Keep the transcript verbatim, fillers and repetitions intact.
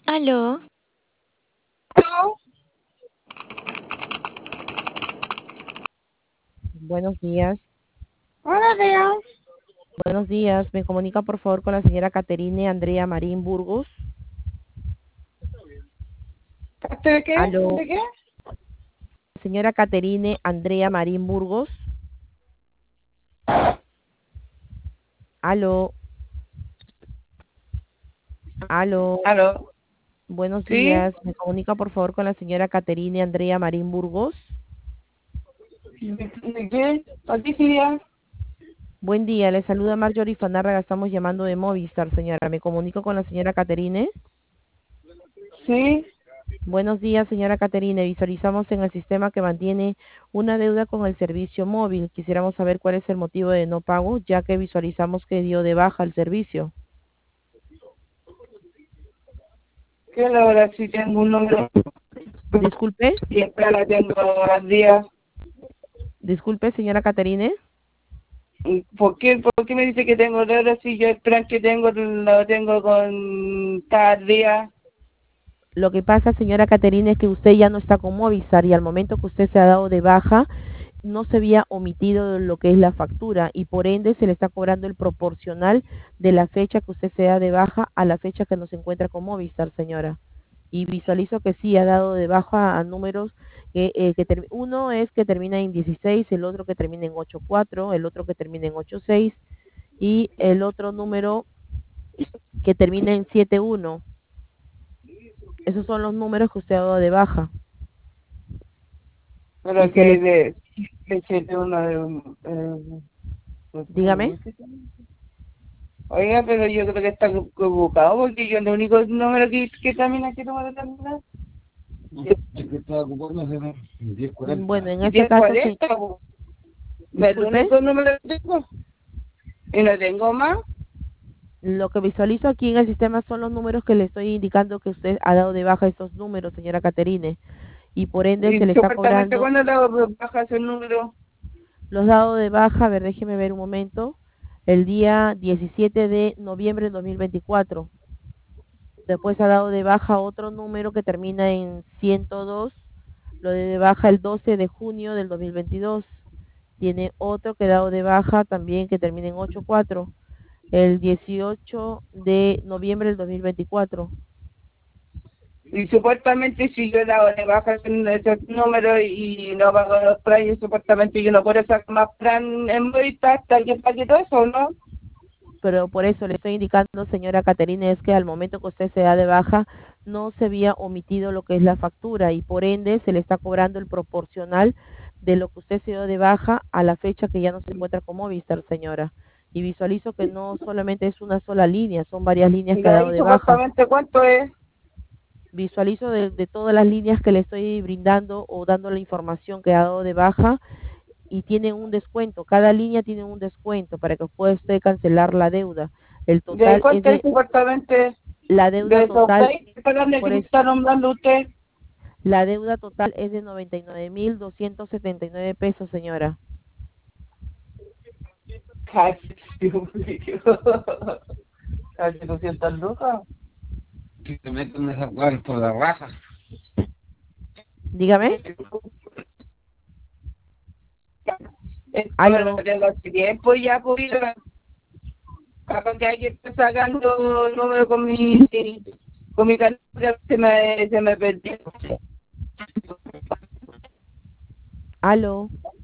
Aló, No, Buenos días, buenos días. buenos días. Me comunica por favor con la señora Caterine Andrea Marín Burgos. ¿Parte de qué? Aló, ¿De qué? señora Caterine Andrea Marín Burgos. Aló, aló, ¿Aló? buenos ¿Sí? días. Me comunica por favor con la señora Caterine Andrea Marín Burgos. ¿De, de qué? Patricia. Buen día, le saluda Marjorie Fanárraga. Estamos llamando de Movistar, señora. Me comunico con la señora Caterine. ¿Sí? Buenos días, señora Caterine. Visualizamos en el sistema que mantiene una deuda con el servicio móvil. Quisiéramos saber cuál es el motivo de no pago, ya que visualizamos que dio de baja el servicio. ¿Qué hora si tengo un número? Disculpe, Siempre la tengo al día. disculpe, señora Caterine. ¿Por qué, ¿Por qué me dice que tengo deuda si yo el plan que tengo lo tengo con cada día? Lo que pasa, señora Caterine, es que usted ya no está con Movistar y al momento que usted se ha dado de baja, no se había omitido lo que es la factura y por ende se le está cobrando el proporcional de la fecha que usted se da de baja a la fecha que nos encuentra con Movistar, señora. Y visualizo que sí ha dado de baja a números que, eh, que ter- uno es que termina en dieciséis, el otro que termina en ochenta y cuatro, el otro que termina en ochenta y seis y el otro número que termina en setenta y uno. Esos son los números que usted ha dado de baja. Y Pero se que le, de, de siete uno de, eh, dígame, Oiga, pero yo creo que está equivocado porque yo el único número que, que termina, ¿qué número termina? Es que estaba ocupando hace diez mm, bueno, cuarenta. en ese diez caso, sí, cuarenta, po. El disculpe, único número que tengo. Y no tengo más. lo que visualizo aquí en el sistema son los números que le estoy indicando que usted ha dado de baja estos números, señora Caterine, y por ende se Y le está supuestamente cobrando cuando la bajas el número. los dados de baja. A ver, déjeme ver un momento, el día diecisiete de noviembre de dos mil veinticuatro. Después ha dado de baja otro número que termina en ciento dos, lo de, de baja el doce de junio del dos mil veintidós. Tiene otro que ha dado de baja también que termina en ochenta y cuatro, el dieciocho de noviembre del dos mil veinticuatro. Y supuestamente si yo la de bajas en ese número y no pago los planes, supuestamente yo no puedo sacar más plan en vista hasta que pague todo eso, ¿no? Pero por eso le estoy indicando, señora Caterina, es que al momento que usted se da de baja, no se había omitido lo que es la factura y por ende se le está cobrando el proporcional de lo que usted se dio de baja a la fecha que ya no se encuentra con Movistar, señora. Y visualizo que no solamente es una sola línea, son varias líneas Y que ha de dado ahí de baja. supuestamente cuánto es. Visualizo de, de todas las líneas que le estoy brindando o dando la información que ha dado de baja y tienen un descuento. Cada línea tiene un descuento para que pueda usted cancelar la deuda. El De ahí total es cuánto es de supuestamente la de deuda esos total, veinte planes que por me eso, está nombrando usted. la deuda total es de noventa y nueve mil doscientos setenta y nueve pesos, señora. Casi, Dios mío. Casi doscientas lucas. Si te meten esa weá por la raja. Dígame. Esto me lo Aló. tengo hace tiempo ya, pues, mira, capaz que hay que estar sacando el número con mi, con mi canal, se me, se me perdió. Aló.